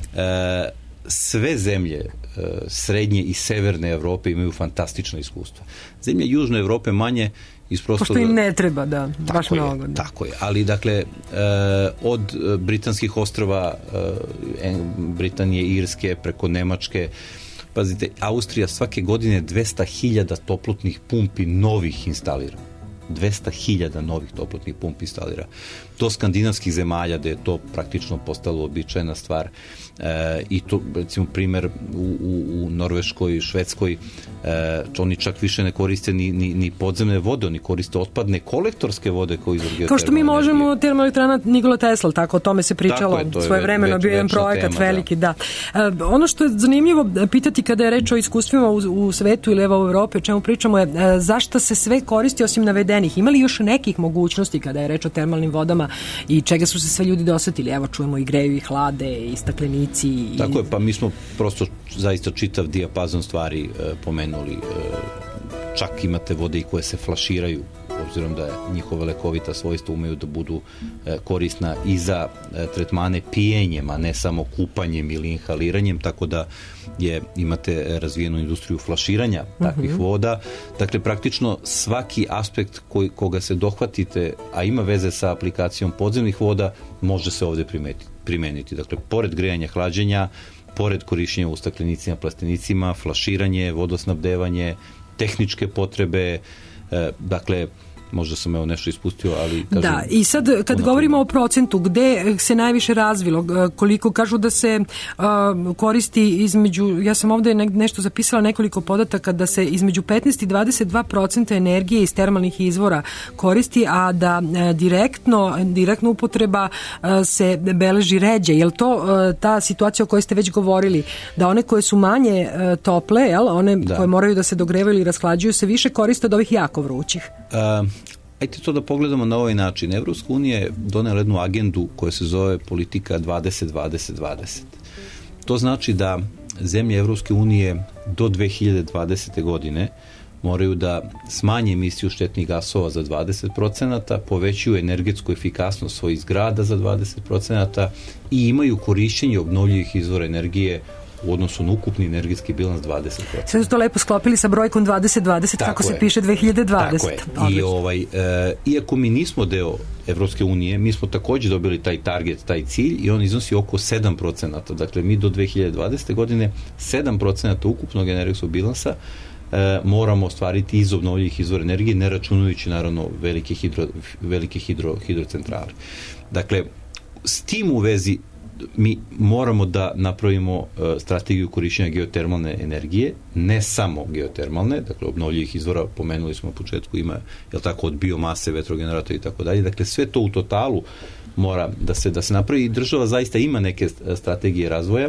e, sve zemlje srednje i severne Evrope imaju fantastična iskustva. Zemlje južne Evrope manje iz prostog... Pošto im ne treba, da, baš tako mnogo. Je, da. Tako je, ali dakle od britanskih ostrva, Britanije, Irske, preko Nemačke, pazite, Austrija svake godine dvesta hiljada toplotnih pumpi novih instalira. dvesta hiljada novih toplotnih pumpi instalira. Do skandinavskih zemalja gde je to praktično postalo običajna stvar. E, i to, recimo, primer u, u, u Norveškoj, Švedskoj, e, oni čak više ne koriste ni, ni, ni podzemne vode, oni koriste otpadne kolektorske vode koji izvor geotermalne. Kao što mi možemo termoelektrana Nikola Tesla, tako o tome se pričalo je, svoje vremeno, bio jedan projekat tema, veliki, da. da. E, ono što je zanimljivo pitati kada je reč o iskustvima u, u svetu ili evo u Evropi, o čemu pričamo je e, zašto se sve koristi osim navedenih. Ima li još nekih mogućnosti kada je reč o termalnim vodama i čega su se sve ljudi dosetili? Evo čujemo i greju i hlade i staklenici. I... Tako je, pa mi smo prosto zaista čitav dijapazon stvari e, pomenuli. E, čak imate vode i koje se flaširaju, obzirom da njihova lekovita svojstva umeju da budu korisna i za tretmane pijenjem, a ne samo kupanjem ili inhaliranjem, tako da je, imate razvijenu industriju flaširanja takvih mm-hmm. voda. Dakle, praktično svaki aspekt koji, koga se dohvatite, a ima veze sa aplikacijom podzemnih voda, može se ovde primetiti, primeniti. Dakle, pored grejanja, hlađenja, pored korišćenja u staklenicima, plastenicima, flaširanje, vodosnabdevanje, tehničke potrebe, e, dakle, možda sam evo nešto ispustio, ali kažem... Da, i sad kad govorimo o procentu, gde se najviše razvilo, koliko kažu da se uh, koristi između, ja sam ovde ne, nešto zapisala, nekoliko podataka, da se između petnaest i dvadeset dva procenta energije iz termalnih izvora koristi, a da uh, direktno, direktno upotreba uh, se beleži ređe. Je li to uh, ta situacija o kojoj ste već govorili, da one koje su manje uh, tople, jel, one da. koje moraju da se dogrevaju ili rashlađuju, se više koriste od ovih jako vrućih? Uh, Ajde to da pogledamo na ovaj način. Evropska unija je donela jednu agendu koja se zove politika dvadeset dvadeset dvadeset. To znači da zemlje Evropske unije do dve hiljade dvadesete. godine moraju da smanje emisiju štetnih gasova za dvadeset procenata, povećaju energetsku efikasnost svojih zgrada za dvadeset procenata i imaju korišćenje obnovljivih izvora energije u odnosu na ukupni energetski bilans dvadeset procenata. Sve su to lepo sklopili sa brojkom dvadeset dvadeset, kako je. Se piše dve hiljade dvadesete. Tako je. I ovaj, e, iako mi nismo deo Evropske unije, mi smo takođe dobili taj target, taj cilj i on iznosi oko sedam procenata. Dakle, mi do dve hiljade dvadesete. godine sedam procenata ukupnog energetskog bilansa e, moramo ostvariti iz obnovljivih izvora energije, ne računajući naravno velike, hidro, velike hidro, hidrocentrale. Dakle, s tim u vezi mi moramo da napravimo uh, strategiju korišćenja geotermalne energije, ne samo geotermalne, dakle obnovljivih izvora, pomenuli smo na početku, ima, jel tako, od biomase, vetrogeneratora i tako dalje, dakle sve to u totalu mora da se, da se napravi i država zaista ima neke strategije razvoja,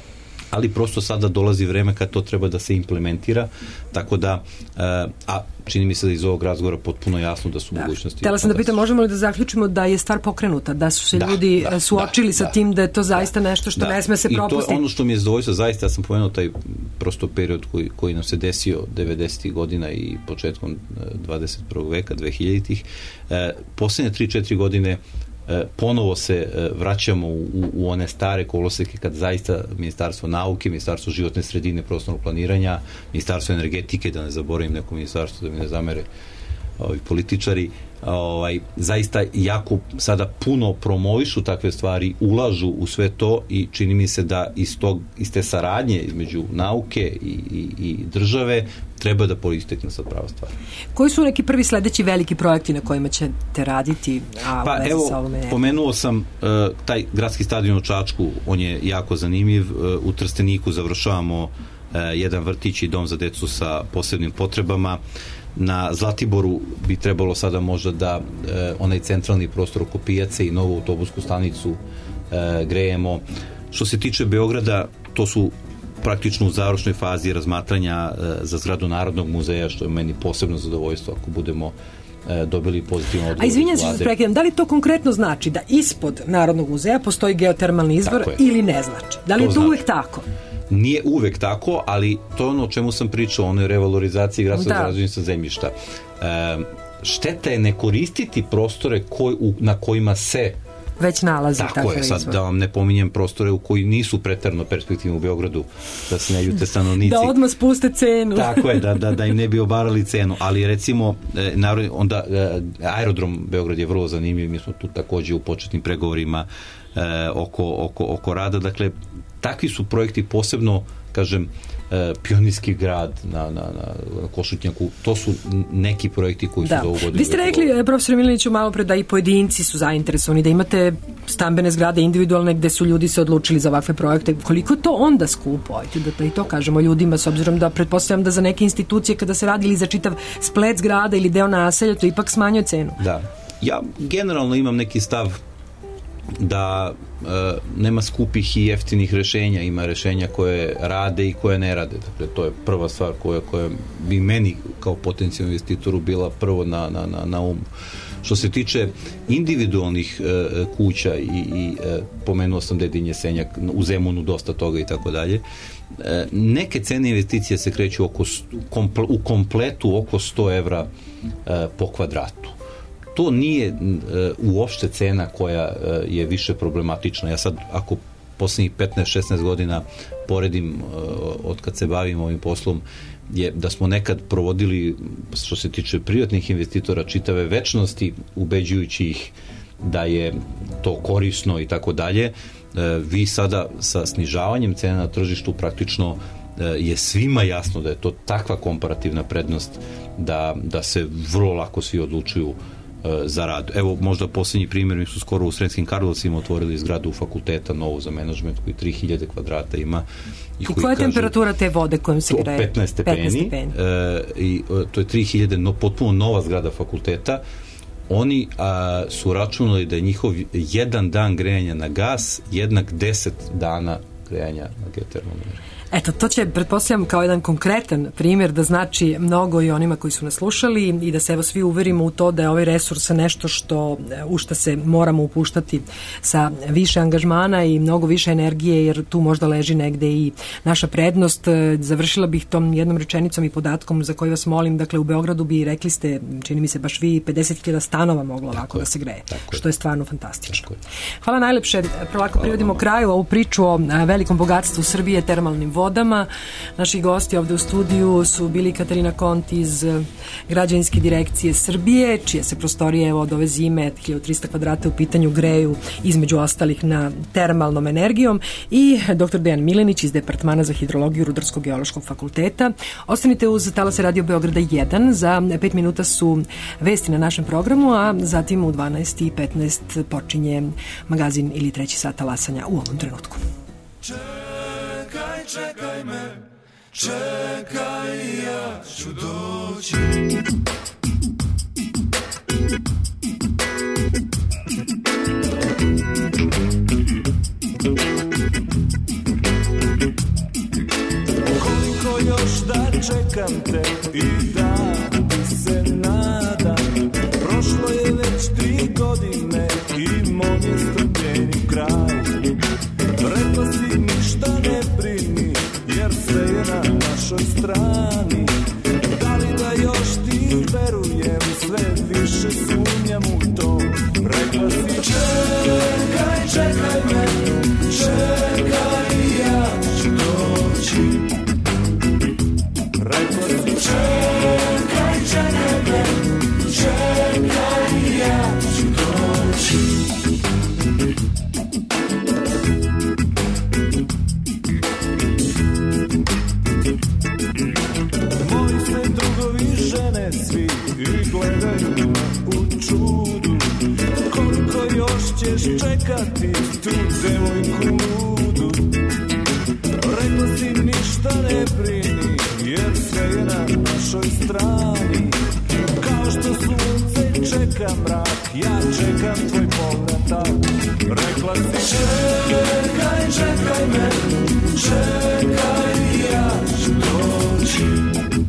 ali prosto sada dolazi vreme kad to treba da se implementira, tako da, a čini mi se da iz ovog razgovora potpuno jasno da su da. mogućnosti. Htela sam da pitam, možemo li da zaključimo da je stvar pokrenuta, da su se da, ljudi da, suočili da, sa da, tim da je to zaista da, nešto što da. ne sme se propustiti? I to je ono što mi je zadovoljstvo, zaista, ja sam pomenuo taj prosto period koji, koji nam se desio devedesetih godina i početkom dvadeset prvog veka, dvehiljaditih. E, poslednje tri četiri godine ponovo se vraćamo u, u one stare koloseke kad zaista Ministarstvo nauke, Ministarstvo životne sredine, prostornog planiranja, Ministarstvo energetike, da ne zaboravim neko ministarstvo da mi ne zamere ovi političari, ovaj, zaista jako sada puno promovišu takve stvari, ulažu u sve to i čini mi se da iz, tog, iz te saradnje između nauke i, i, i države treba da poistekne sad prava stvar. Koji su neki prvi sledeći veliki projekti na kojima ćete raditi? A pa evo, pomenuo sam uh, taj gradski stadion u Čačku, on je jako zanimljiv. Uh, u Trsteniku završavamo uh, jedan vrtić i dom za decu sa posebnim potrebama. Na Zlatiboru bi trebalo sada možda da e, onaj centralni prostor oko pijace i novu autobusku stanicu e, grejemo. Što se tiče Beograda, to su praktično u završnoj fazi razmatranja e, za zgradu Narodnog muzeja, što je meni posebno zadovoljstvo ako budemo e, dobili pozitivno odgovor. A izvinjam se što se prekidam, da li to konkretno znači da ispod Narodnog muzeja postoji geotermalni izvor ili ne znači? Da li to je to znači. Uvek tako? Nije uvek tako, ali to je ono o čemu sam pričao, ono je revalorizaciji gradskog građevinskog zemljišta. E, šteta je ne koristiti prostore koj, u, na kojima se već nalazi. Tako, tako je, sad izvor. Da vam ne pominjem prostore u koji nisu preterno perspektivni u Beogradu, da se ne ljute stanovnici. Da odmah spuste cenu. Tako je, da, da, da im ne bi obarali cenu, ali recimo e, narod, onda e, aerodrom Beograd je vrlo zanimljiv, mi smo tu takođe u početnim pregovorima e, oko, oko, oko rada, dakle takvi su projekti, posebno, kažem, pionirski grad na, na, na Košutnjaku, to su neki projekti koji da. su za ovu godinu. Vi ste rekli, profesor Miliniću, malo pre da i pojedinci su zainteresovani, da imate stambene zgrade individualne gde su ljudi se odlučili za ovakve projekte. Koliko to onda skupo? Ajte da, da i to kažemo ljudima, s obzirom da pretpostavljam da za neke institucije kada se radi ili za čitav splet zgrada ili deo naselja, to ipak smanjuje cenu. Da. Ja generalno imam neki stav da e, nema skupih i jeftinih rešenja, ima rešenja koje rade i koje ne rade. Dakle, to je prva stvar koja, koja bi meni kao potencijalnom investitoru bila prvo na, na, na, na umu. Što se tiče individualnih e, kuća i, i e, pomenuo sam Dedinje Senjak, u Zemunu dosta toga i tako dalje, neke cene investicije se kreću oko, u kompletu oko sto evra po kvadratu. To nije uopšte cena koja je više problematična. Ja sad, ako poslednjih petnaest šesnaest godina poredim od kad se bavim ovim poslom, je da smo nekad provodili, što se tiče privatnih investitora, čitave večnosti, ubeđujući ih da je to korisno i tako dalje. Vi sada sa snižavanjem cena na tržištu praktično je svima jasno da je to takva komparativna prednost da, da se vrlo lako svi odlučuju za rad. Evo, možda posljednji primjer, mi su skoro u Sremskim Karlovcima otvorili zgradu fakulteta novu za menadžment koji tri hiljade kvadrata ima. I, I koja je temperatura te vode kojom se greje? petnaest stepeni. petnaest stepeni. E, i, to je tri hiljade, no, potpuno nova zgrada fakulteta. Oni a, su računali da je njihov jedan dan grejanja na gas jednak deset dana grejanja na geotermalnu energiju. Eto, to će, pretpostavljam, kao jedan konkretan primjer da znači mnogo i onima koji su nas slušali i da se evo svi uverimo u to da je ovaj resurs nešto što, u što se moramo upuštati sa više angažmana i mnogo više energije, jer tu možda leži negde i naša prednost. Završila bih tom jednom rečenicom i podatkom za koji vas molim. Dakle, u Beogradu bi, rekli ste, čini mi se baš vi, pedeset hiljada stanova moglo ovako da se greje, što je stvarno fantastično. Hvala najlepše. Prolako privodimo kraju ovu priču o velikom bogatstvu Srbije, termalnim vodama. Naši gosti ovde u studiju su bili Katarina Kont iz Građevinske direkcije Srbije, čije se prostorije evo od ove zime hiljadu trista kvadrata u pitanju greju između ostalih na termalnom energijom, i doktor Dejan Milenić iz Departmana za hidrologiju Rudarsko-geološkog fakulteta. Ostanite uz Talase Radio Beograda jedan, za pet minuta su vesti na našem programu, a zatim u dvanaest i petnaest počinje magazin ili treći sat talasanja u ovom trenutku. Čekaj, čekaj me, čekaj, ja ću doći. Koliko još da čekam te i da se nadam, prošlo je već tri godine i moj je strpljenju kraj. Rekla si ništa ne brini, jer sve je na našoj strani. Da li da još ti verujem, sve više sumnjam u to. Rekla si čekaj, čekaj me, čekaj, ja ću doći. Rekla si čekaj, čekaj me, čekaj, ja ću doći. Svi i gledaju u čudu, koliko još ćeš čekati tu devojku ludu. Rekla si ništa ne brini, jer sve je na našoj strani. Kao što sunce čeka mrak, ja čekam tvoj povratak. Rekla si čekaj, čekaj me, čekaj, ja ću doći.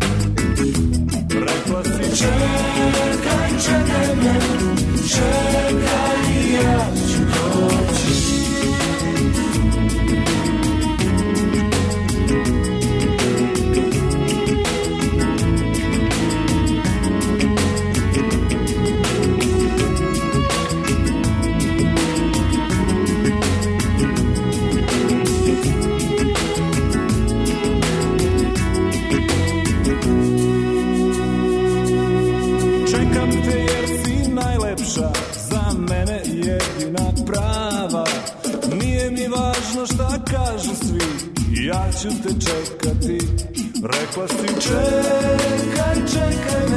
Rekla si čekaj, čekaj me, čekaj, ja ću doći. Za mene jedina prava, nije mi važno šta kažu svi, ja ću te čekati. Rekla si čekaj, čekaj